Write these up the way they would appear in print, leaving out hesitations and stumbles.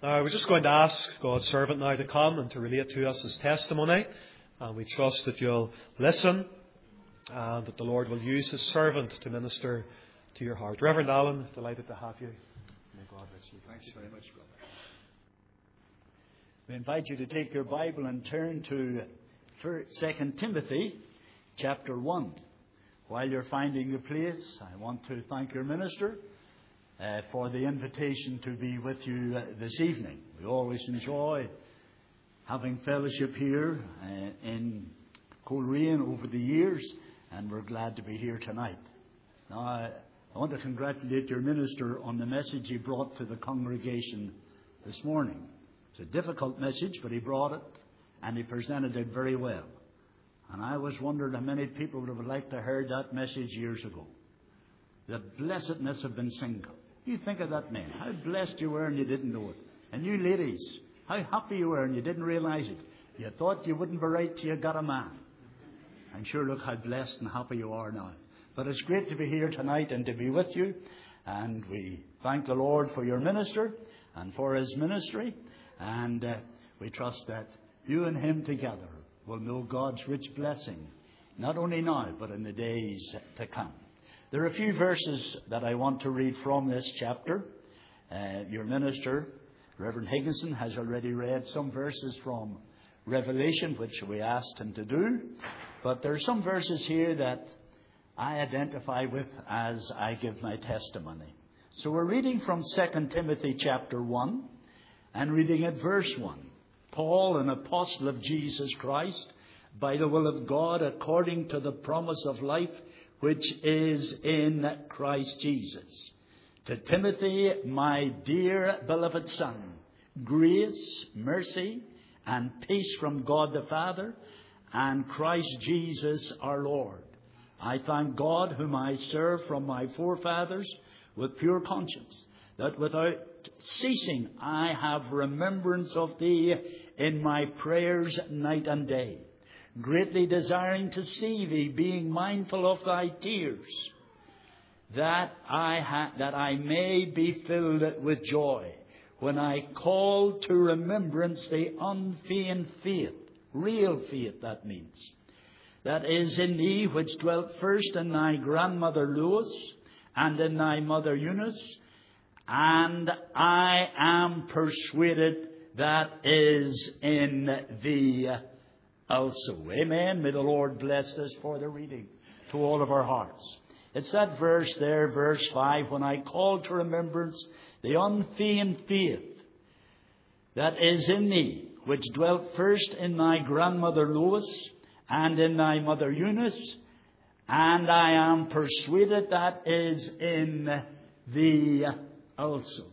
Now, we're just going to ask God's servant now to come and to relate to us his testimony. And we trust that you'll listen and that the Lord will use his servant to minister to your heart. Reverend Allen, delighted to have you. May God bless you. Thanks very much, brother. We invite you to take your Bible and turn to 2 Timothy chapter 1. While you're finding the place, I want to thank your minister for the invitation to be with you this evening. We always enjoy having fellowship here in Coleraine over the years, and we're glad to be here tonight. Now, I want to congratulate your minister on the message he brought to the congregation this morning. It's a difficult message, but he brought it, and he presented it very well. And I was wondering how many people would have liked to have heard that message years ago. The blessedness of being single. You think of that, man. How blessed you were and you didn't know it. And you ladies, how happy you were and you didn't realize it. You thought you wouldn't be right till you got a man. And sure, look how blessed and happy you are now. But it's great to be here tonight and to be with you. And we thank the Lord for your minister and for his ministry. And we trust that you and him together will know God's rich blessing, not only now, but in the days to come. There are a few verses that I want to read from this chapter. Your minister, Reverend Higginson, has already read some verses from Revelation, which we asked him to do. But there are some verses here that I identify with as I give my testimony. So we're reading from 2 Timothy chapter 1 and reading at verse 1. Paul, an apostle of Jesus Christ, by the will of God, according to the promise of life which is in Christ Jesus. To Timothy, my dear beloved son, grace, mercy, and peace from God the Father and Christ Jesus our Lord. I thank God, whom I serve from my forefathers with pure conscience, that without ceasing I have remembrance of thee in my prayers night and day, greatly desiring to see thee, being mindful of thy tears, that I may be filled with joy when I call to remembrance the unfeigned faith, real faith that means, that is in thee, which dwelt first in thy grandmother Lois and in thy mother Eunice, and I am persuaded that is in thee also. Amen. May the Lord bless us for the reading to all of our hearts. It's that verse there, verse 5, when I call to remembrance the unfeigned faith that is in thee, which dwelt first in thy grandmother Lois and in thy mother Eunice, and I am persuaded that is in thee also.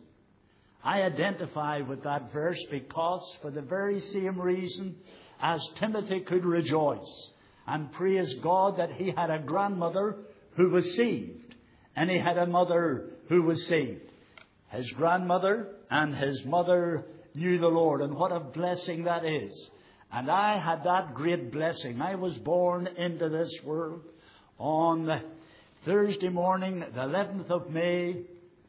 I identify with that verse because, for the very same reason as Timothy could rejoice and praise God that he had a grandmother who was saved, and he had a mother who was saved. His grandmother and his mother knew the Lord, and what a blessing that is. And I had that great blessing. I was born into this world on Thursday morning, the 11th of May,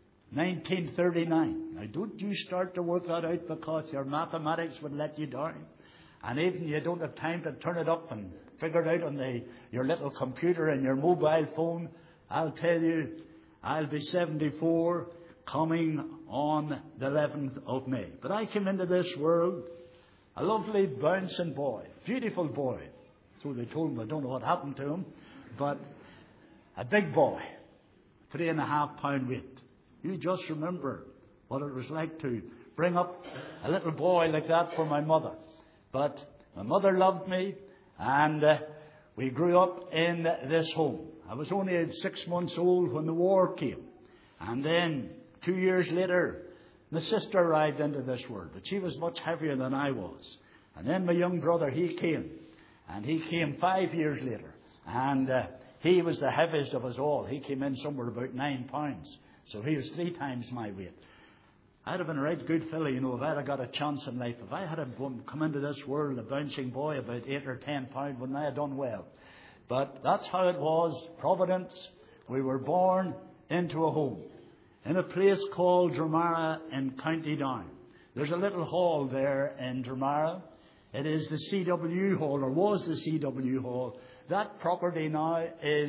1939. Now, don't you start to work that out, because your mathematics would let you down. And even you don't have time to turn it up and figure it out on your little computer and your mobile phone. I'll tell you, I'll be 74 coming on the 11th of May. But I came into this world a lovely bouncing boy, beautiful boy. So they told me, I don't know what happened to him, but a big boy, 3.5 pound weight. You just remember what it was like to bring up a little boy like that for my mother. But my mother loved me, and we grew up in this home. I was only 6 months old when the war came. And then 2 years later, my sister arrived into this world, but she was much heavier than I was. And then my young brother, he came. And he came 5 years later. And he was the heaviest of us all. He came in somewhere about 9 pounds. So he was 3 times my weight. I'd have been a right good fellow, if I'd have got a chance in life. If I had come into this world a bouncing boy about 8 or 10 pounds, wouldn't I have done well? But that's how it was. Providence. We were born into a home in a place called Dromara in County Down. There's a little hall there in Dromara. It is the CW Hall, or was the CW Hall. That property now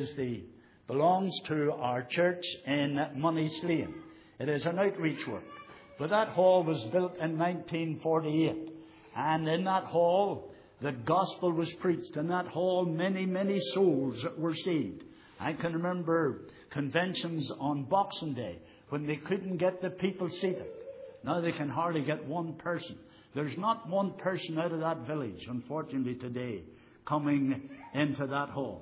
belongs to our church in Moneyslane. It is an outreach work. But that hall was built in 1948. And in that hall, the gospel was preached. In that hall, many, many souls were saved. I can remember conventions on Boxing Day when they couldn't get the people seated. Now they can hardly get one person. There's not one person out of that village, unfortunately, today, coming into that hall.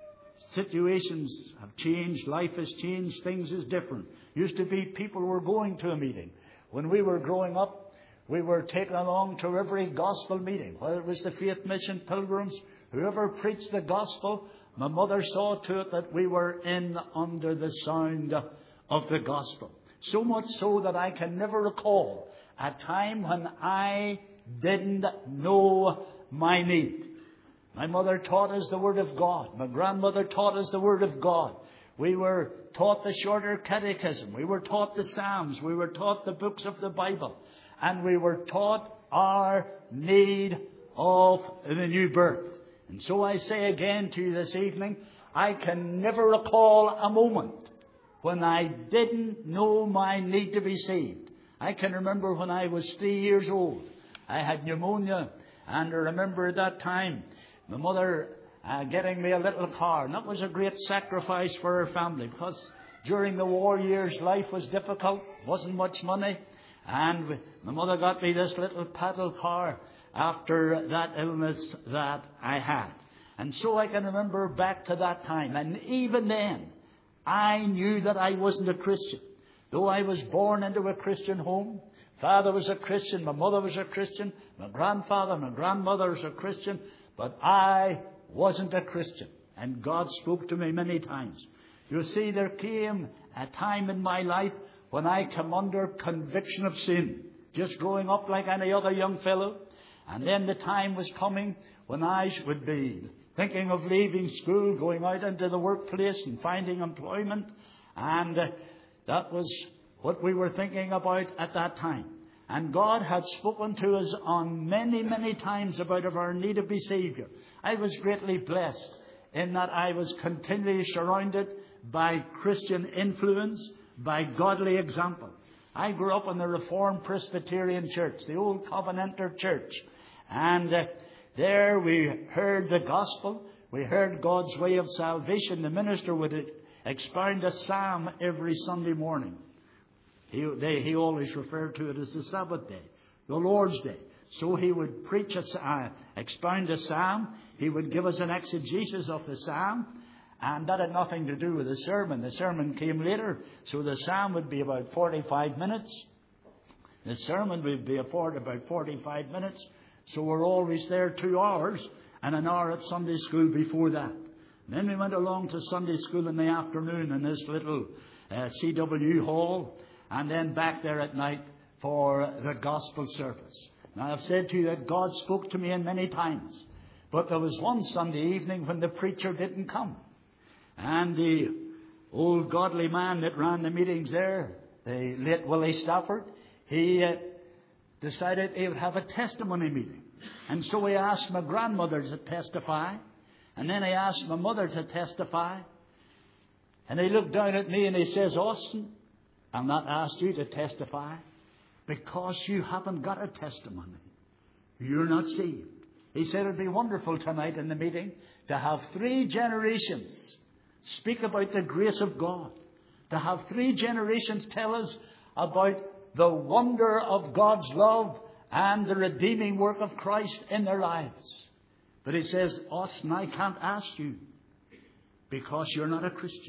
Situations have changed. Life has changed. Things is different. Used to be people were going to a meeting. When we were growing up, we were taken along to every gospel meeting, whether it was the Faith Mission Pilgrims, whoever preached the gospel. My mother saw to it that we were in under the sound of the gospel. So much so that I can never recall a time when I didn't know my need. My mother taught us the Word of God. My grandmother taught us the Word of God. We were taught the shorter catechism. We were taught the Psalms. We were taught the books of the Bible. And we were taught our need of the new birth. And so I say again to you this evening, I can never recall a moment when I didn't know my need to be saved. I can remember when I was 3 years old. I had pneumonia, and I remember at that time my mother getting me a little car. And that was a great sacrifice for her family, because during the war years life was difficult, wasn't much money. And my mother got me this little paddle car after that illness that I had. And so I can remember back to that time. And even then, I knew that I wasn't a Christian. Though I was born into a Christian home, father was a Christian, my mother was a Christian, my grandfather, my grandmother was a Christian, but I wasn't a Christian. And God spoke to me many times. You see, there came a time in my life when I came under conviction of sin, just growing up like any other young fellow. And then the time was coming when I would be thinking of leaving school, going out into the workplace and finding employment. And that was what we were thinking about at that time. And God had spoken to us on many, many times about our need of a Saviour. I was greatly blessed in that I was continually surrounded by Christian influence, by godly example. I grew up in the Reformed Presbyterian Church, the old Covenanter Church. And there we heard the gospel. We heard God's way of salvation. The minister would expound a psalm every Sunday morning. He always referred to it as the Sabbath day, the Lord's day. So he would expound a psalm. He would give us an exegesis of the psalm. And that had nothing to do with the sermon. The sermon came later. So the psalm would be about 45 minutes. The sermon would be about 45 minutes. So we're always there 2 hours and an hour at Sunday school before that. Then we went along to Sunday school in the afternoon in this little CW hall, and then back there at night for the gospel service. Now I've said to you that God spoke to me in many times. But there was one Sunday evening when the preacher didn't come. And the old godly man that ran the meetings there, the late Willie Stafford, he decided he would have a testimony meeting. And so he asked my grandmother to testify. And then he asked my mother to testify. And he looked down at me and he says, Austin, I'll not ask you to testify because you haven't got a testimony. You're not saved. He said it would be wonderful tonight in the meeting to have 3 generations speak about the grace of God. To have 3 generations tell us about the wonder of God's love and the redeeming work of Christ in their lives. But he says, Austin, I can't ask you because you're not a Christian.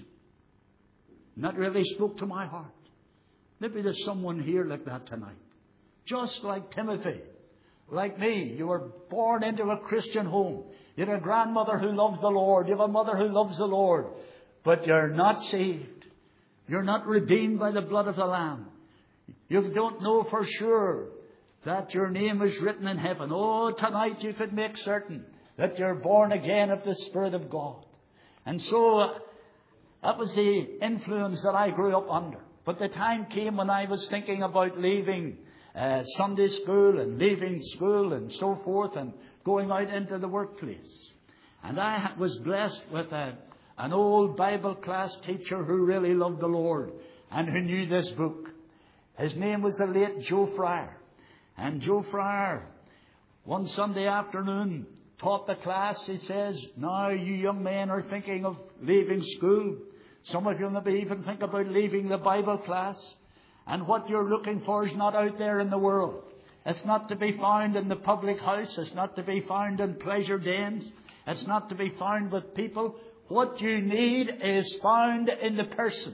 And that really spoke to my heart. Maybe there's someone here like that tonight. Just like Timothy, like me. You were born into a Christian home. You have a grandmother who loves the Lord. You have a mother who loves the Lord. But you're not saved. You're not redeemed by the blood of the Lamb. You don't know for sure that your name is written in heaven. Oh, tonight you could make certain that you're born again of the Spirit of God. And so that was the influence that I grew up under. But the time came when I was thinking about leaving Sunday school and leaving school and so forth and going out into the workplace. And I was blessed with an old Bible class teacher who really loved the Lord and who knew this book. His name was the late Joe Fryer. And Joe Fryer, one Sunday afternoon, taught the class. He says, now you young men are thinking of leaving school. Some of you maybe even think about leaving the Bible class. And what you're looking for is not out there in the world. It's not to be found in the public house. It's not to be found in pleasure dens. It's not to be found with people. What you need is found in the person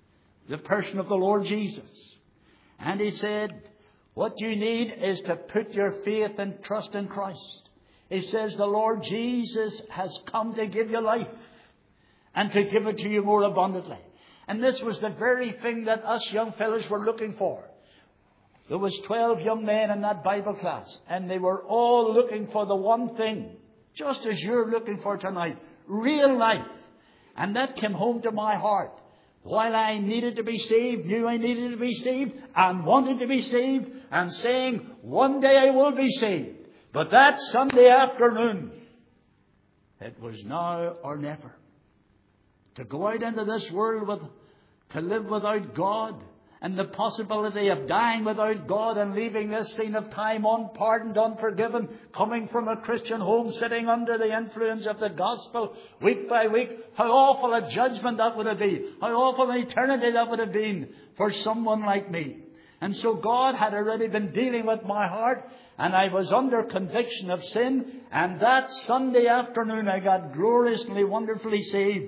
of the Lord Jesus. And he said, what you need is to put your faith and trust in Christ. He says, the Lord Jesus has come to give you life and to give it to you more abundantly. And this was the very thing that us young fellows were looking for. There was 12 young men in that Bible class, and they were all looking for the one thing, just as you're looking for tonight, real life. And that came home to my heart. While I needed to be saved, knew I needed to be saved, and wanted to be saved, and saying, one day I will be saved. But that Sunday afternoon, it was now or never. To go out into this world to live without God, and the possibility of dying without God and leaving this scene of time unpardoned, unforgiven, coming from a Christian home, sitting under the influence of the gospel week by week, how awful a judgment that would have been. How awful an eternity that would have been for someone like me. And so God had already been dealing with my heart, and I was under conviction of sin. And that Sunday afternoon I got gloriously, wonderfully saved.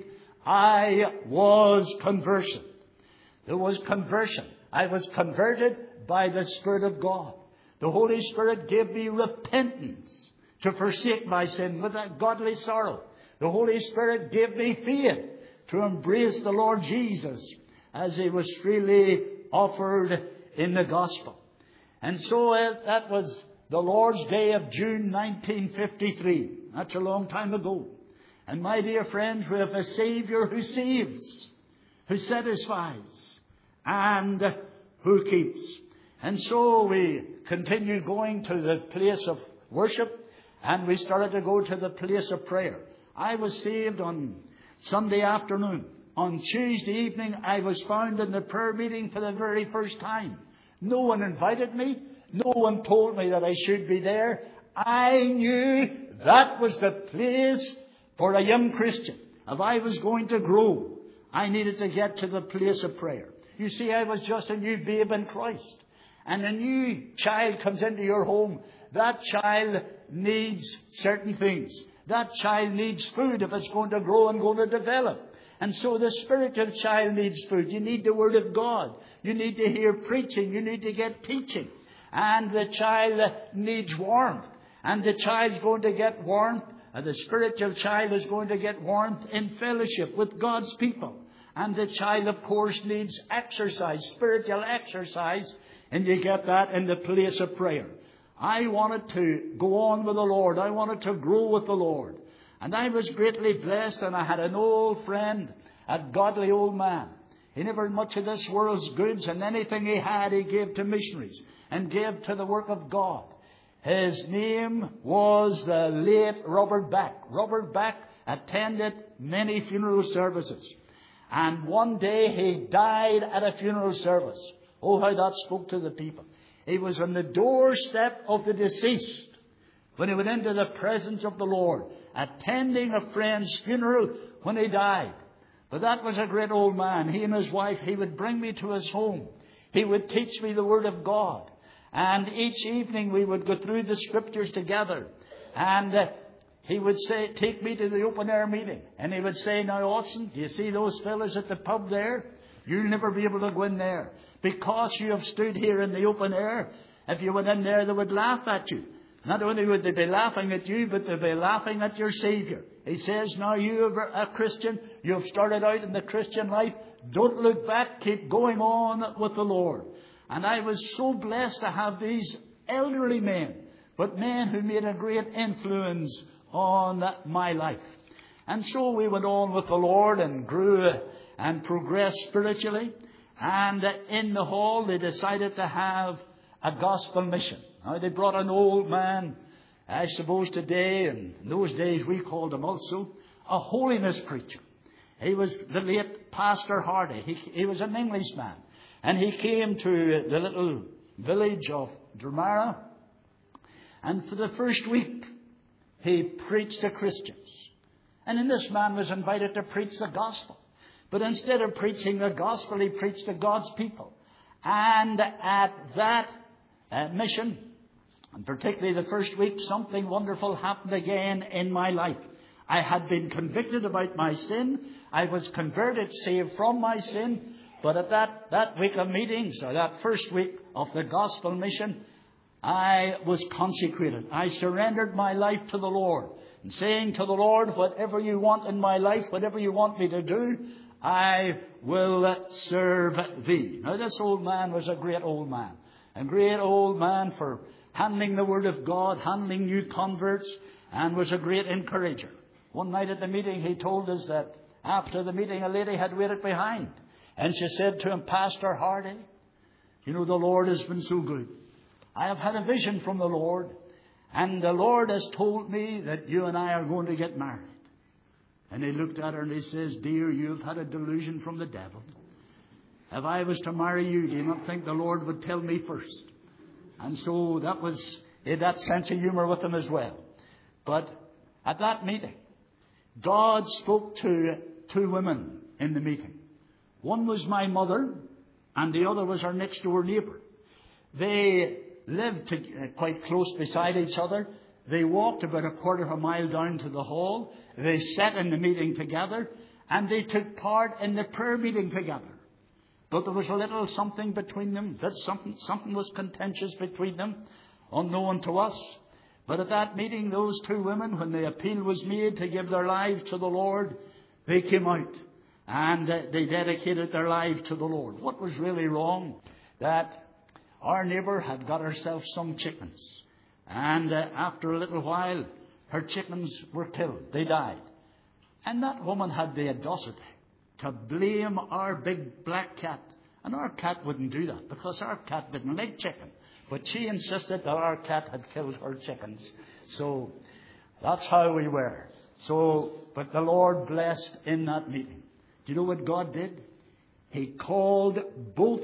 I was conversion. There was conversion. I was converted by the Spirit of God. The Holy Spirit gave me repentance to forsake my sin with a godly sorrow. The Holy Spirit gave me faith to embrace the Lord Jesus as He was freely offered in the gospel. And so that was the Lord's Day of June 1953. That's a long time ago. And my dear friends, we have a Savior who saves, who satisfies, and who keeps. And so we continued going to the place of worship, and we started to go to the place of prayer. I was saved on Sunday afternoon. On Tuesday evening, I was found in the prayer meeting for the very first time. No one invited me. No one told me that I should be there. I knew that was the place for a young Christian. If I was going to grow, I needed to get to the place of prayer. You see, I was just a new babe in Christ. And a new child comes into your home. That child needs certain things. That child needs food if it's going to grow and going to develop. And so the spiritual child needs food. You need the Word of God. You need to hear preaching. You need to get teaching. And the child needs warmth. And the child's going to get warmth. The spiritual child is going to get warmth in fellowship with God's people. And the child, of course, needs exercise, spiritual exercise. And you get that in the place of prayer. I wanted to go on with the Lord. I wanted to grow with the Lord. And I was greatly blessed. And I had an old friend, a godly old man. He never had much of this world's goods. And anything he had, he gave to missionaries and gave to the work of God. His name was the late Robert Beck. Robert Beck attended many funeral services. And one day he died at a funeral service. Oh, how that spoke to the people. He was on the doorstep of the deceased when he went into the presence of the Lord, attending a friend's funeral when he died. But that was a great old man. He and his wife, he would bring me to his home. He would teach me the Word of God. And each evening we would go through the Scriptures together. And he would say, take me to the open air meeting. And he would say, now, Austin, do you see those fellas at the pub there? You'll never be able to go in there. Because you have stood here in the open air, if you went in there, they would laugh at you. Not only would they be laughing at you, but they'd be laughing at your Savior. He says, now you are a Christian. You have started out in the Christian life. Don't look back. Keep going on with the Lord. And I was so blessed to have these elderly men, but men who made a great influence on my life. And so we went on with the Lord and grew and progressed spiritually. And in the hall, they decided to have a gospel mission. Now, they brought an old man, I suppose today, and in those days we called him also, a holiness preacher. He was the late Pastor Hardy. He was an Englishman. And he came to the little village of Dromara. And for the first week, he preached to Christians. And then this man was invited to preach the gospel. But instead of preaching the gospel, he preached to God's people. And at that mission, and particularly the first week, something wonderful happened again in my life. I had been convicted about my sin. I was converted, saved from my sin. But at that week of meetings, or that first week of the gospel mission, I was consecrated. I surrendered my life to the Lord. And saying to the Lord, whatever you want in my life, whatever you want me to do, I will serve thee. Now, this old man was a great old man. A great old man for handling the Word of God, handling new converts, and was a great encourager. One night at the meeting, he told us that after the meeting, a lady had waited behind. And she said to him, Pastor Hardy, you know, the Lord has been so good. I have had a vision from the Lord, and the Lord has told me that you and I are going to get married. And he looked at her and he says, dear, you've had a delusion from the devil. If I was to marry you, do you not think the Lord would tell me first? And so that was, he had that sense of humor with him as well. But at that meeting, God spoke to two women in the meeting. One was my mother, and the other was our next door neighbour. They lived quite close beside each other. They walked about a quarter of a mile down to the hall. They sat in the meeting together, and they took part in the prayer meeting together. But there was a little something between them. That something was contentious between them, unknown to us. But at that meeting, those two women, when the appeal was made to give their lives to the Lord, they came out and they dedicated their lives to the Lord. What was really wrong? That our neighbour had got herself some chickens. And after a little while, her chickens were killed. They died. And that woman had the audacity to blame our big black cat. And our cat wouldn't do that because our cat didn't like chicken. But she insisted that our cat had killed her chickens. So that's how we were. But the Lord blessed in that meeting. Do you know what God did? He called both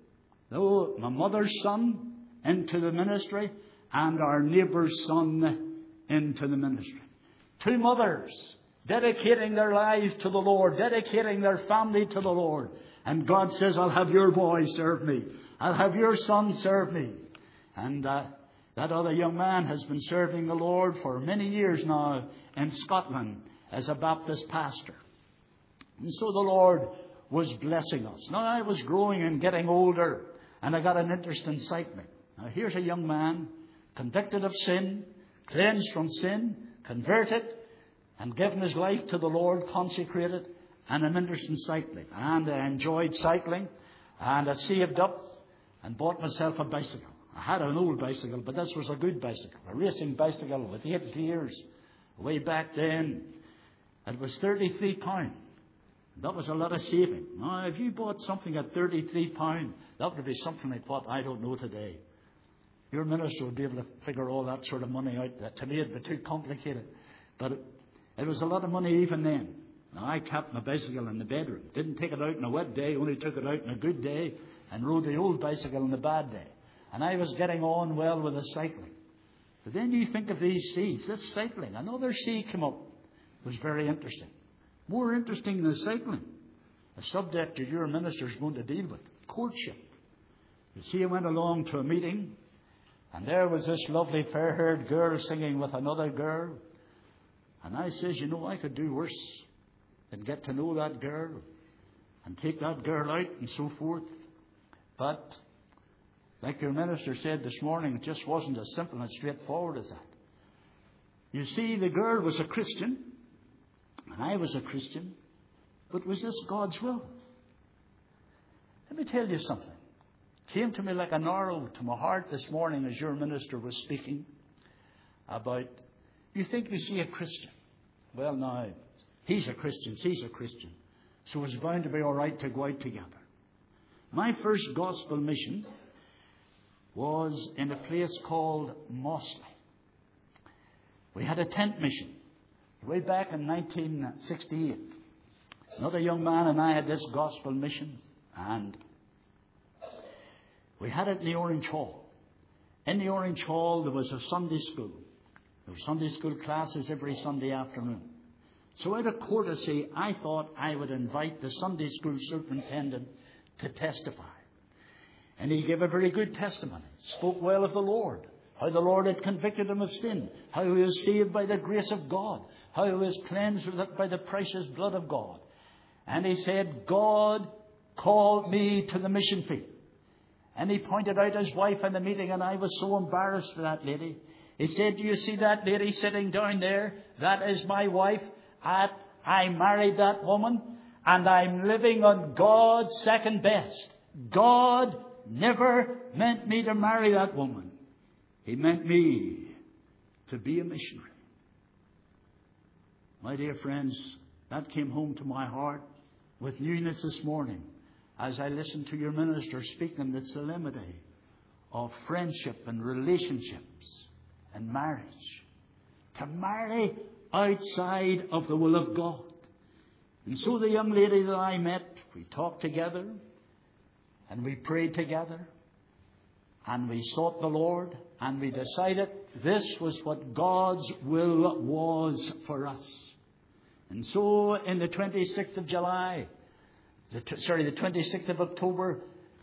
my mother's son into the ministry and our neighbour's son into the ministry. Two mothers dedicating their lives to the Lord, dedicating their family to the Lord. And God says, I'll have your boy serve me. I'll have your son serve me. And that other young man has been serving the Lord for many years now in Scotland as a Baptist pastor. And so the Lord was blessing us. Now I was growing and getting older, and I got an interest in cycling. Now here's a young man, convicted of sin, cleansed from sin, converted, and given his life to the Lord, consecrated, and an interest in cycling. And I enjoyed cycling, and I saved up and bought myself a bicycle. I had an old bicycle, but this was a good bicycle, a racing bicycle with 8 gears. Way back then, it was £33. That was a lot of saving. Now, if you bought something at £33, that would be something like what I don't know today. Your minister would be able to figure all that sort of money out. That to me, it would be too complicated. But it was a lot of money even then. Now, I kept my bicycle in the bedroom. Didn't take it out on a wet day, only took it out on a good day, and rode the old bicycle on the bad day. And I was getting on well with the cycling. But then you think of these seas, this cycling. Another sea came up. It was very interesting. More interesting than cycling. A subject that your minister is going to deal with. Courtship. You see, I went along to a meeting, and there was this lovely fair-haired girl singing with another girl. And I says, you know, I could do worse than get to know that girl and take that girl out and so forth. But like your minister said this morning, it just wasn't as simple and straightforward as that. You see, the girl was a Christian, and I was a Christian, but was this God's will? Let me tell you something. It came to me like an arrow to my heart this morning as your minister was speaking about, you think you see a Christian. Well, now, he's a Christian, she's a Christian. So it's bound to be all right to go out together. My first gospel mission was in a place called Mossley. We had a tent mission way back in 1968. Another young man and I had this gospel mission, and we had it in the Orange Hall. In the Orange Hall there was a Sunday school. There were Sunday school classes every Sunday afternoon. So out of courtesy, I thought I would invite the Sunday school superintendent to testify. And he gave a very good testimony. Spoke well of the Lord. How the Lord had convicted him of sin. How he was saved by the grace of God. How he was cleansed by the precious blood of God. And he said, God called me to the mission field. And he pointed out his wife in the meeting, and I was so embarrassed for that lady. He said, do you see that lady sitting down there? That is my wife. I married that woman, and I'm living on God's second best. God never meant me to marry that woman. He meant me to be a missionary. My dear friends, that came home to my heart with newness this morning as I listened to your minister speaking the solemnity of friendship and relationships and marriage. To marry outside of the will of God. And so the young lady that I met, we talked together and we prayed together and we sought the Lord and we decided this was what God's will was for us. And so in the 26th of July, the 26th of October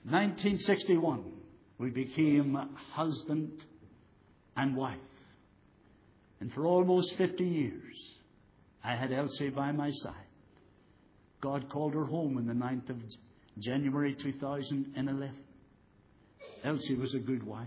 1961, we became husband and wife. And for almost 50 years, I had Elsie by my side. God called her home on the 9th of January 2011. Elsie was a good wife,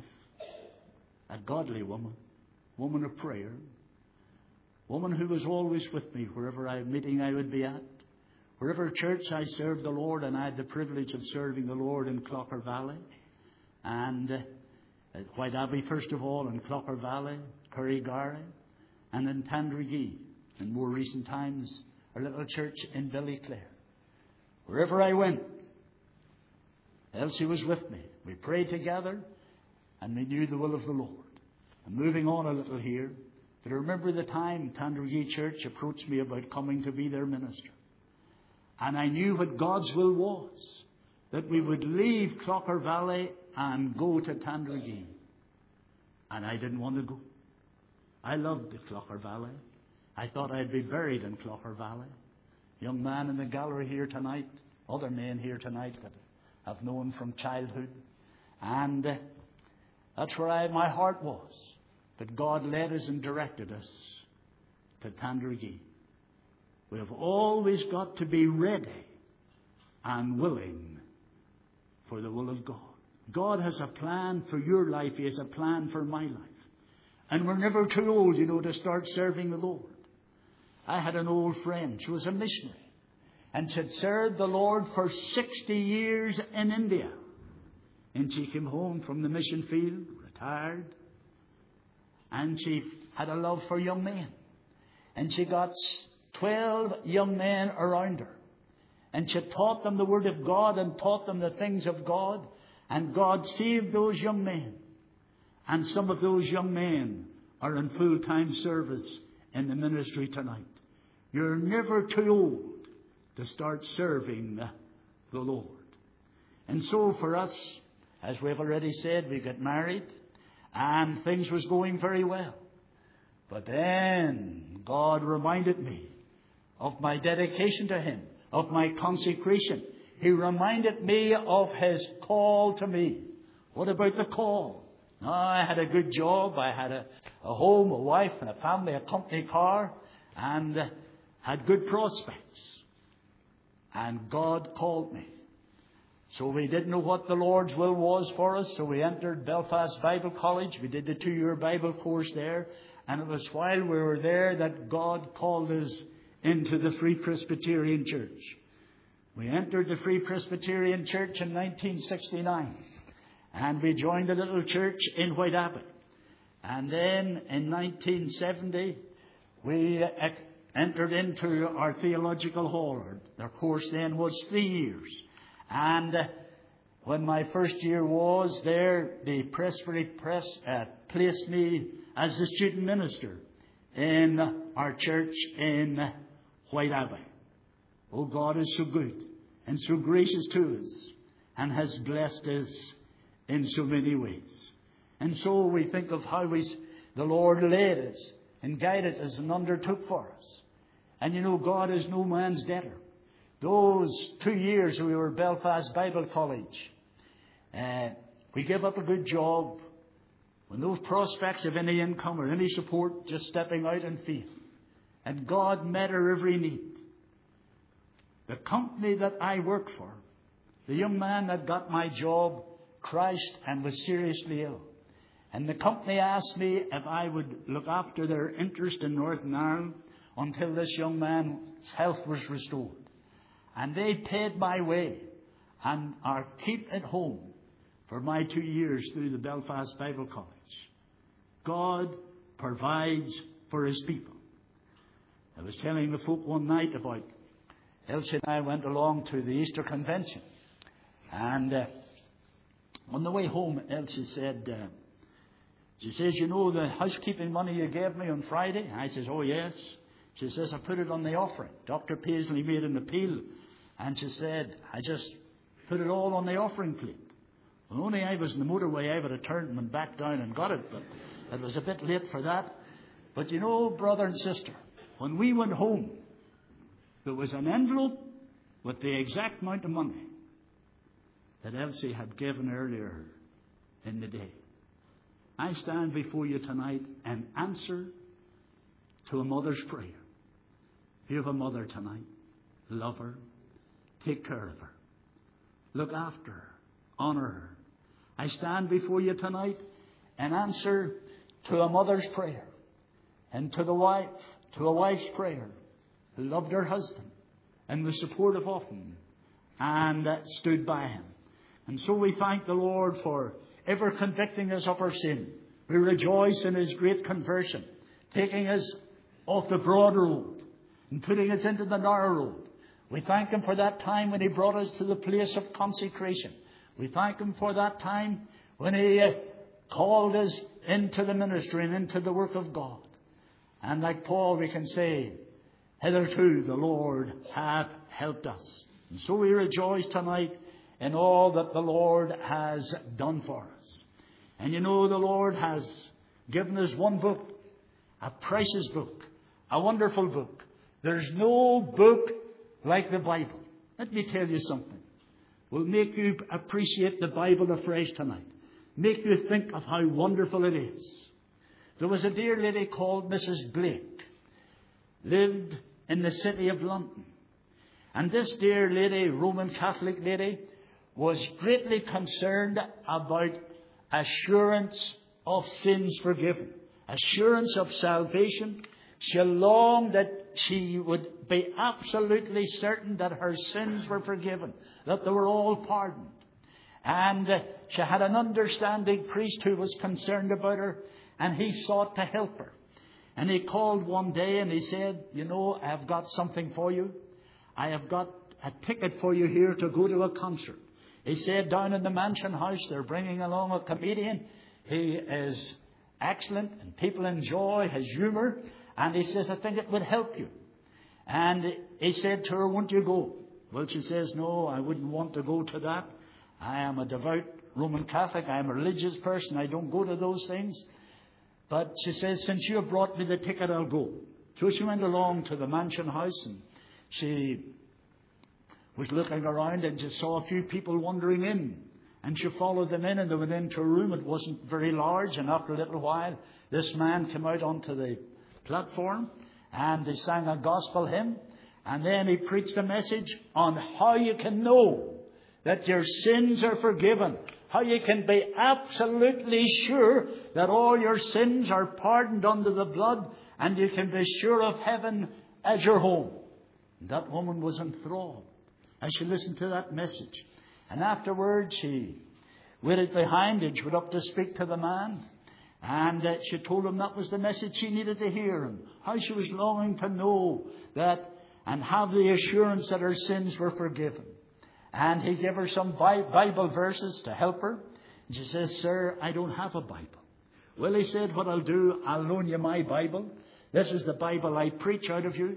a godly woman of prayer, woman who was always with me wherever meeting I would be at, wherever church I served the Lord, and I had the privilege of serving the Lord in Clocker Valley, and at White Abbey first of all, in Clocker Valley, Curriegarry, and in Tandregee. In more recent times, our little church in Ballyclare. Wherever I went, Elsie was with me. We prayed together, and we knew the will of the Lord. And moving on a little here, but I remember the time Tandregee Church approached me about coming to be their minister. And I knew what God's will was, that we would leave Clocker Valley and go to Tandregee. And I didn't want to go. I loved the Clocker Valley. I thought I'd be buried in Clocker Valley. Young man in the gallery here tonight, other men here tonight that I've known from childhood. And that's where my heart was. But God led us and directed us to Tandregee. We have always got to be ready and willing for the will of God. God has a plan for your life. He has a plan for my life. And we're never too old, to start serving the Lord. I had an old friend. She was a missionary. And she had served the Lord for 60 years in India. And she came home from the mission field, retired. And she had a love for young men. And she got 12 young men around her. And she taught them the Word of God and taught them the things of God. And God saved those young men. And some of those young men are in full-time service in the ministry tonight. You're never too old to start serving the Lord. And so for us, as we've already said, we got married and things was going very well. But then God reminded me of my dedication to Him, of my consecration. He reminded me of His call to me. What about the call? Now, I had a good job. I had a home, a wife and a family, a company car, and had good prospects. And God called me. So we didn't know what the Lord's will was for us. So we entered Belfast Bible College. We did the 2-year Bible course there. And it was while we were there that God called us into the Free Presbyterian Church. We entered the Free Presbyterian Church in 1969. And we joined a little church in White Abbey. And then in 1970, we entered into our theological hall. Our course then was 3 years. And when my first year was there, the Presbytery Press placed me as the student minister in our church in White Abbey. Oh, God is so good and so gracious to us and has blessed us in so many ways. And so we think of how the Lord led us and guided us and undertook for us. And you know, God is no man's debtor. Those 2 years we were at Belfast Bible College, we gave up a good job with no prospects of any income or any support, just stepping out in faith. And God met our every need. The company that I worked for, the young man that got my job, crashed and was seriously ill. And the company asked me if I would look after their interest in Northern Ireland until this young man's health was restored. And they paid my way and are keeping it home for my 2 years through the Belfast Bible College. God provides for His people. I was telling the folk one night about Elsie and I went along to the Easter Convention. And on the way home, Elsie said, she says, you know the housekeeping money you gave me on Friday? I says, oh yes. She says, I put it on the offering. Dr. Paisley made an appeal. And she said, I just put it all on the offering plate. Well, only I was in the motorway, I would have turned and went back down and got it. But it was a bit late for that. But you know, brother and sister, when we went home, there was an envelope with the exact amount of money that Elsie had given earlier in the day. I stand before you tonight and answer to a mother's prayer. If you have a mother tonight, love her, take care of her, look after her, honor her. I stand before you tonight and answer to a mother's prayer and to a wife's prayer who loved her husband and was supportive of him and stood by him. And so we thank the Lord for ever convicting us of our sin. We rejoice in His great conversion, taking us off the broad road and putting us into the narrow road. We thank Him for that time when He brought us to the place of consecration. We thank Him for that time when He called us into the ministry and into the work of God. And like Paul, we can say, hitherto the Lord hath helped us. And so we rejoice tonight in all that the Lord has done for us. And you know, the Lord has given us one book, a precious book, a wonderful book. There's no book like the Bible. Let me tell you something. Will make you appreciate the Bible afresh tonight. Make you think of how wonderful it is. There was a dear lady called Mrs. Blake, lived in the city of London. And this dear lady, Roman Catholic lady, was greatly concerned about assurance of sins forgiven, assurance of salvation. She longed that she would be absolutely certain that her sins were forgiven, that they were all pardoned. And she had an understanding priest who was concerned about her, and he sought to help her. And he called one day and he said, you know, I've got something for you. I have got a ticket for you here to go to a concert. He said, down in the Mansion House, they're bringing along a comedian. He is excellent and people enjoy his humour. And he says, I think it would help you. And he said to her, won't you go? Well, she says, no, I wouldn't want to go to that. I am a devout Roman Catholic. I am a religious person. I don't go to those things. But she says, since you have brought me the ticket, I'll go. So she went along to the Mansion House and she was looking around and she saw a few people wandering in. And she followed them in and they went into a room. It wasn't very large. And after a little while, this man came out onto the platform and they sang a gospel hymn. And then he preached a message on how you can know that your sins are forgiven. How you can be absolutely sure that all your sins are pardoned under the blood. And you can be sure of heaven as your home. And that woman was enthralled as she listened to that message. And afterwards she waited behind and she went up to speak to the man. And she told him that was the message she needed to hear. And how she was longing to know that and have the assurance that her sins were forgiven. And he gave her some Bible verses to help her. And she says, "Sir, I don't have a Bible." "Well," he said, "what I'll do, I'll loan you my Bible. This is the Bible I preach out of.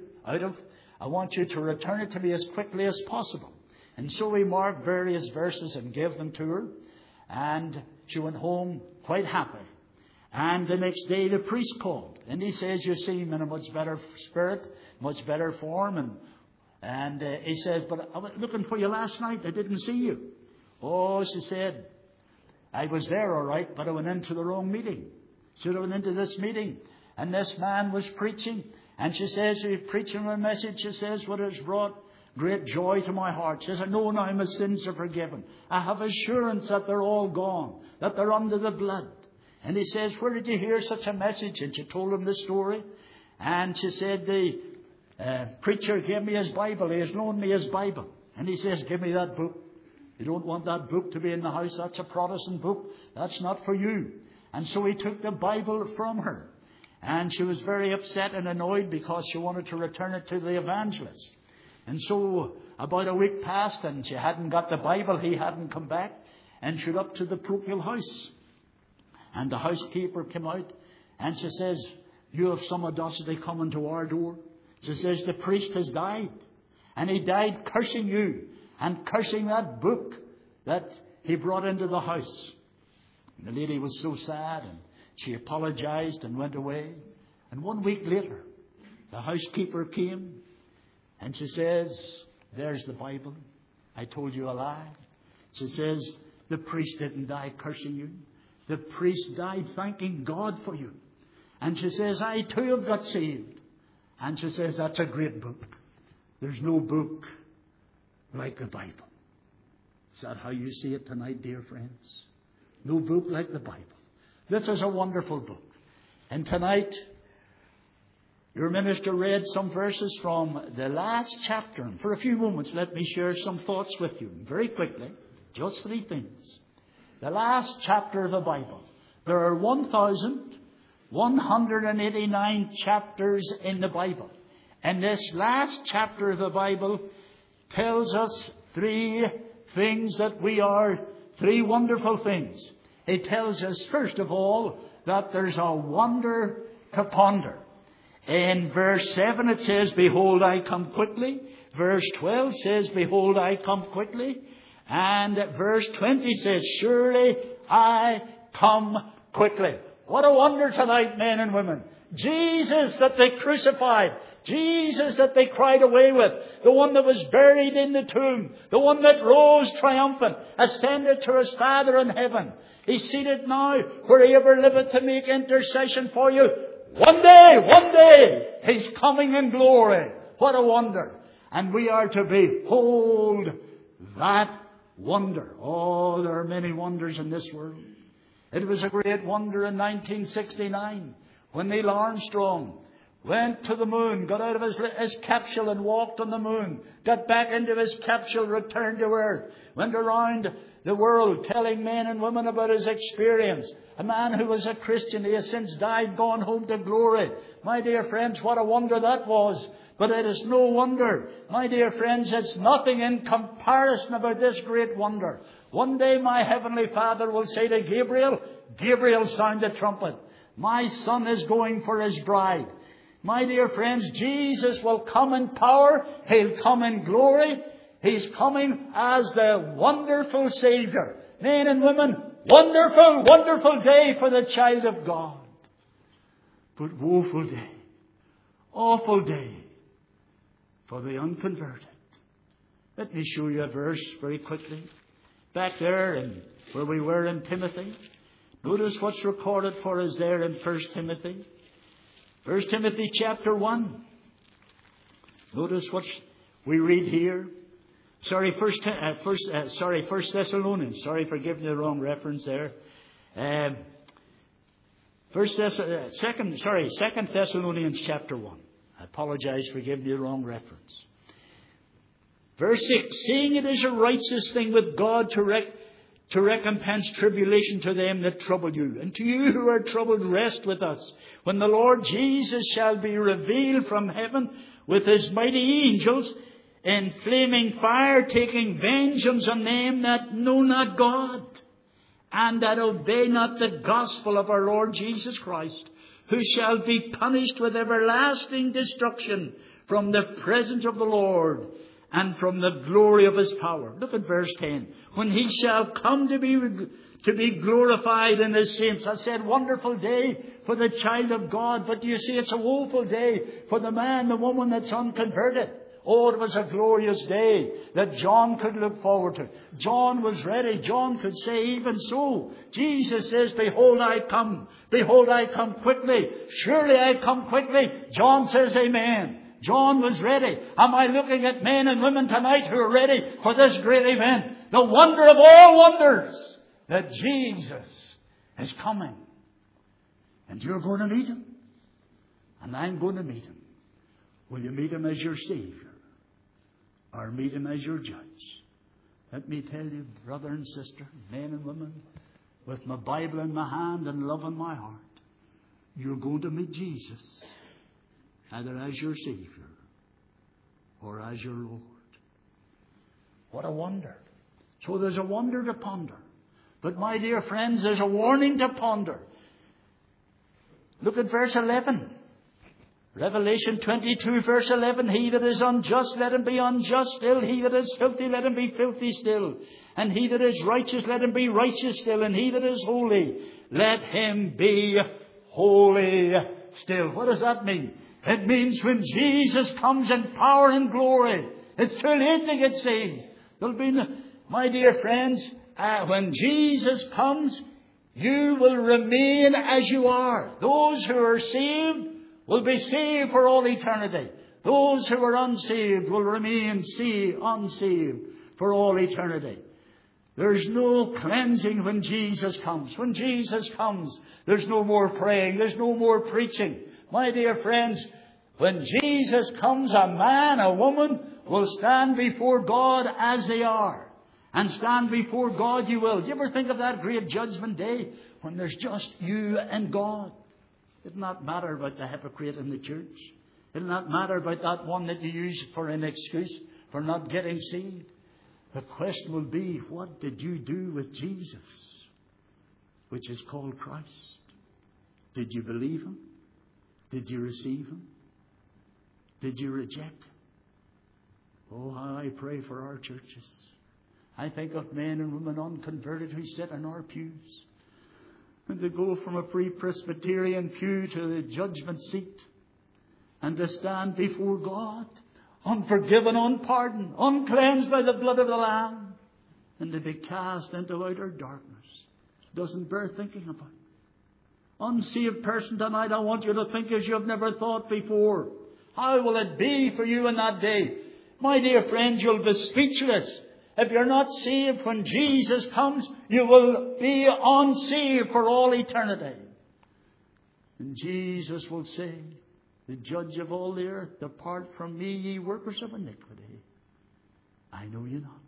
I want you to return it to me as quickly as possible." And so he marked various verses and gave them to her. And she went home quite happy. And the next day the priest called. And he says, "You seem in a much better spirit, much better form." And he says, "But I was looking for you last night. I didn't see you." "Oh," she said, "I was there all right, but I went into the wrong meeting. Should have went into this meeting. And this man was preaching." And she says, "He was preaching a message," she says, "what has brought great joy to my heart." She says, "I know now my sins are forgiven. I have assurance that they're all gone, that they're under the blood." And he says, "Where did you hear such a message?" And she told him the story. And she said, "The preacher gave me his Bible. He has loaned me his Bible." And he says, "Give me that book. You don't want that book to be in the house. That's a Protestant book. That's not for you." And so he took the Bible from her. And she was very upset and annoyed because she wanted to return it to the evangelist. And so about a week passed and she hadn't got the Bible. He hadn't come back. And she went up to the parochial house. And the housekeeper came out. And she says, "You have some audacity coming to our door." She says, "The priest has died. And he died cursing you and cursing that book that he brought into the house." And the lady was so sad, and she apologized and went away. And 1 week later, the housekeeper came and she says, "There's the Bible. I told you a lie." She says, "The priest didn't die cursing you. The priest died thanking God for you." And she says, "I too have got saved." And she says, "That's a great book. There's no book like the Bible." Is that how you see it tonight, dear friends? No book like the Bible. This is a wonderful book. And tonight, your minister read some verses from the last chapter. And for a few moments, let me share some thoughts with you. Very quickly, just 3 things. The last chapter of the Bible. There are 1,189 chapters in the Bible. And this last chapter of the Bible tells us 3 things that we are, 3 wonderful things. It tells us, first of all, that there's a wonder to ponder. In verse 7 it says, "Behold, I come quickly." Verse 12 says, "Behold, I come quickly." And verse 20 says, "Surely I come quickly." What a wonder tonight, men and women. Jesus that they crucified. Jesus that they cried away with. The one that was buried in the tomb. The one that rose triumphant. Ascended to his Father in heaven. He's seated now where he ever liveth to make intercession for you. One day, he's coming in glory. What a wonder. And we are to behold that wonder. Oh, there are many wonders in this world. It was a great wonder in 1969 when Neil Armstrong went to the moon, got out of his capsule and walked on the moon, got back into his capsule, returned to Earth, went around the world telling men and women about his experience. A man who was a Christian, he has since died, gone home to glory. My dear friends, what a wonder that was. But it is no wonder, my dear friends, it's nothing in comparison about this great wonder. One day my heavenly Father will say to Gabriel, "Gabriel, sound the trumpet. My son is going for his bride." My dear friends, Jesus will come in power. He'll come in glory. He's coming as the wonderful Savior. Men and women, wonderful, wonderful day for the child of God. But woeful day, awful day for the unconverted. Let me show you a verse very quickly. Back there and where we were in Timothy. Notice what's recorded for us there in 1 Timothy. 1 Timothy chapter 1. Notice what we read here. First Thessalonians. Sorry for giving you the wrong reference there. 2 Thessalonians chapter 1. I apologize for giving you the wrong reference. Verse 6. "Seeing it is a righteous thing with God to recompense tribulation to them that trouble you. And to you who are troubled, rest with us, when the Lord Jesus shall be revealed from heaven with his mighty angels in flaming fire, taking vengeance on them that know not God, and that obey not the gospel of our Lord Jesus Christ, who shall be punished with everlasting destruction from the presence of the Lord and from the glory of his power. Look at verse 10. When he shall come to be glorified in his saints. I said, wonderful day for the child of God. But do you see, it's a woeful day for the man, the woman that's unconverted. Oh, it was a glorious day that John could look forward to. John was ready. John could say, even so. Jesus says, behold, I come. Behold, I come quickly. Surely I come quickly. John says, amen. John was ready. Am I looking at men and women tonight who are ready for this great event? The wonder of all wonders, that Jesus is coming. And you're going to meet him. And I'm going to meet him. Will you meet him as your Savior? Or meet him as your judge? Let me tell you, brother and sister, men and women, with my Bible in my hand and love in my heart, you're going to meet Jesus, either as your Savior or as your Lord. What a wonder. So there's a wonder to ponder. But my dear friends, there's a warning to ponder. Look at verse 11. Revelation 22 verse 11. He that is unjust, let him be unjust still. He that is filthy, let him be filthy still. And he that is righteous, let him be righteous still. And he that is holy, let him be holy still. What does that mean? It means when Jesus comes in power and glory, it's too late to get saved. There'll be no, my dear friends, when Jesus comes, you will remain as you are. Those who are saved will be saved for all eternity. Those who are unsaved will remain unsaved for all eternity. There's no cleansing when Jesus comes. When Jesus comes, there's no more praying. There's no more preaching. My dear friends, when Jesus comes, a man, a woman will stand before God as they are. And stand before God you will. Do you ever think of that great judgment day when there's just you and God? It'll not matter about the hypocrite in the church. It'll not matter about that one that you use for an excuse for not getting saved. The question will be, what did you do with Jesus, which is called Christ? Did you believe him? Did you receive him? Did you reject him? Oh, how I pray for our churches. I think of men and women unconverted who sit in our pews. And to go from a free Presbyterian pew to the judgment seat. And to stand before God, unforgiven, unpardoned, uncleansed by the blood of the Lamb. And to be cast into outer darkness. Doesn't bear thinking about. Unsaved person tonight, I want you to think as you have never thought before. How will it be for you in that day? My dear friends, you'll be speechless. If you're not saved when Jesus comes, you will be unsaved for all eternity. And Jesus will say, the judge of all the earth, depart from me, ye workers of iniquity. I know you not.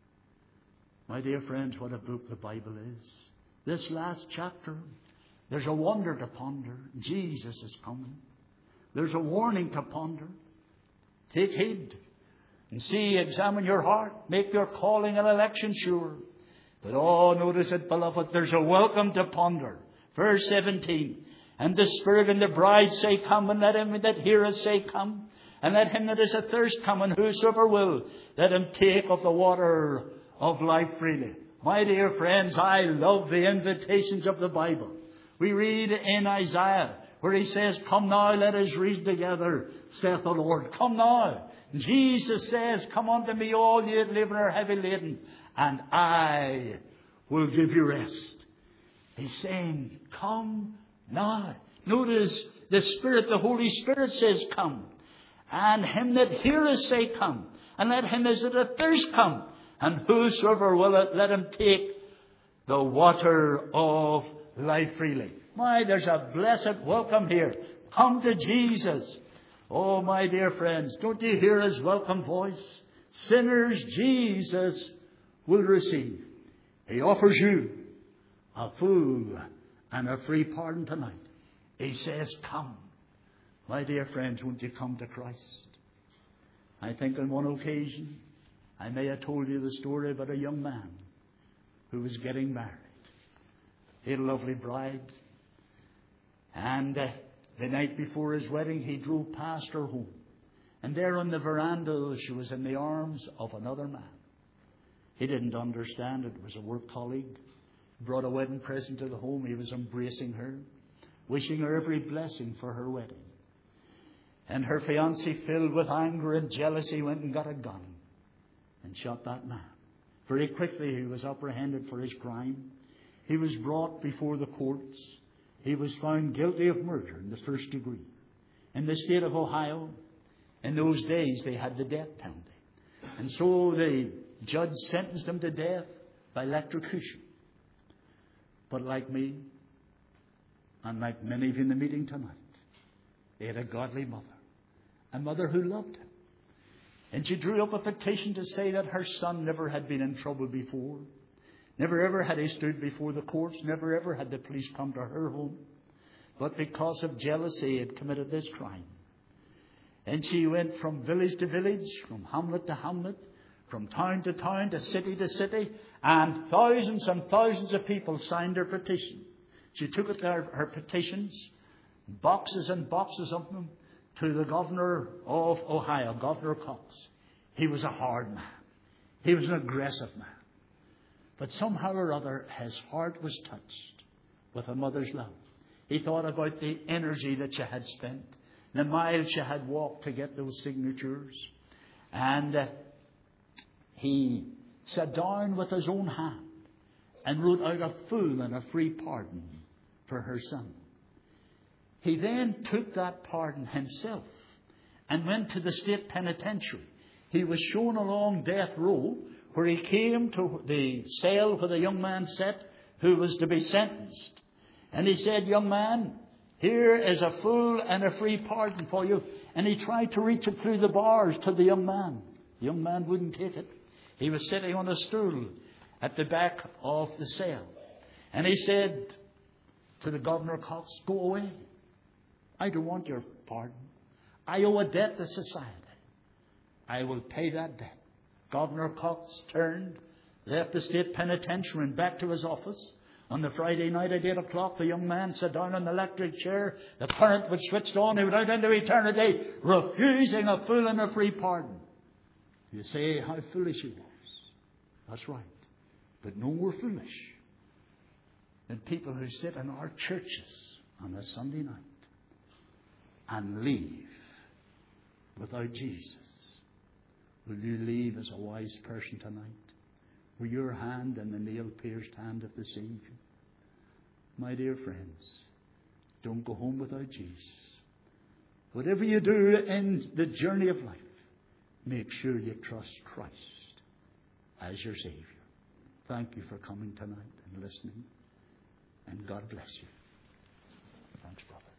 My dear friends, what a book the Bible is. This last chapter, there's a wonder to ponder. Jesus is coming. There's a warning to ponder. Take heed. And see, examine your heart. Make your calling and election sure. But notice it, beloved, there's a welcome to ponder. Verse 17. And the Spirit and the bride say, come, and let him that heareth say, come. And let him that is athirst come, and whosoever will, let him take of the water of life freely. My dear friends, I love the invitations of the Bible. We read in Isaiah where he says, come now, let us read together, saith the Lord. Come now. Jesus says, come unto me all ye that labour and are heavy laden, and I will give you rest. He's saying, come now. Notice the Spirit, the Holy Spirit says, come. And him that heareth say, come. And let him that is athirst come. And whosoever will, let him take the water of life freely. My, there's a blessed welcome here. Come to Jesus. Oh, my dear friends, don't you hear his welcome voice? Sinners, Jesus will receive. He offers you a full and a free pardon tonight. He says, come. My dear friends, won't you come to Christ? I think on one occasion I may have told you the story about a young man who was getting married. He had a lovely bride. And the night before his wedding, he drove past her home. And there on the veranda, she was in the arms of another man. He didn't understand it. It was a work colleague. Brought a wedding present to the home. He was embracing her, wishing her every blessing for her wedding. And her fiancé, filled with anger and jealousy, went and got a gun and shot that man. Very quickly he was apprehended for his crime. He was brought before the courts. He was found guilty of murder in the first degree. In the state of Ohio, in those days they had the death penalty. And so the judge sentenced him to death by electrocution. But like me, and like many of you in the meeting tonight, they had a godly mother. A mother who loved him. And she drew up a petition to say that her son never had been in trouble before. Never ever had he stood before the courts. Never ever had the police come to her home. But because of jealousy, he had committed this crime. And she went from village to village, from hamlet to hamlet, from town to town, to city, and thousands of people signed her petition. She took it, her petitions, boxes and boxes of them, to the governor of Ohio, Governor Cox. He was a hard man. He was an aggressive man. But somehow or other, his heart was touched with a mother's love. He thought about the energy that she had spent, the miles she had walked to get those signatures. And he sat down with his own hand and wrote out a full and a free pardon for her son. He then took that pardon himself and went to the state penitentiary. He was shown along death row where he came to the cell where the young man sat who was to be sentenced. And he said, "Young man, here is a full and a free pardon for you." And he tried to reach it through the bars to the young man. The young man wouldn't take it. He was sitting on a stool at the back of the cell. And he said to the Governor Cox, "Go away. I don't want your pardon. I owe a debt to society. I will pay that debt." Governor Cox turned, left the state penitentiary and back to his office. On the Friday night at 8 o'clock, the young man sat down in the electric chair. The current was switched on. He went out into eternity, refusing a full and a free pardon. You say how foolish he was. That's right. But no more foolish than people who sit in our churches on a Sunday night and leave without Jesus. Will you leave as a wise person tonight? With your hand in the nail-pierced hand of the Savior? My dear friends, don't go home without Jesus. Whatever you do in the journey of life, make sure you trust Christ as your Savior. Thank you for coming tonight and listening. And God bless you. Thanks, brother.